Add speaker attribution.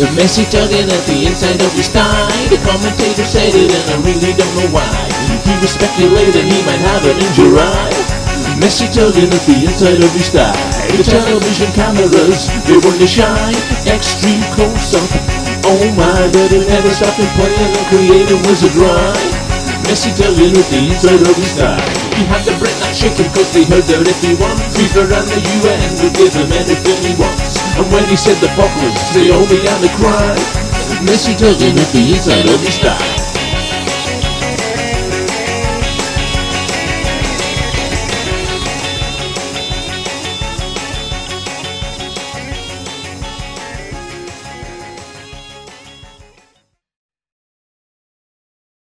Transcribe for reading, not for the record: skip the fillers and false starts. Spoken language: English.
Speaker 1: Messi tugging at the inside of his thigh. The commentator said it and I really don't know why. He was speculating he might have an injury. Messi tugging at the inside of his thigh. The television cameras, they weren't shy. Extreme close-up, oh my, but it never stopped him playing and creating was a dry. Messi tugging at the inside of his thigh. He had the Brit not shaking cause they heard that if he won, FIFA and the UN would give him anything he wants. And when he said the Falklands, they only had to cry. Messi tugging at the inside of his thigh.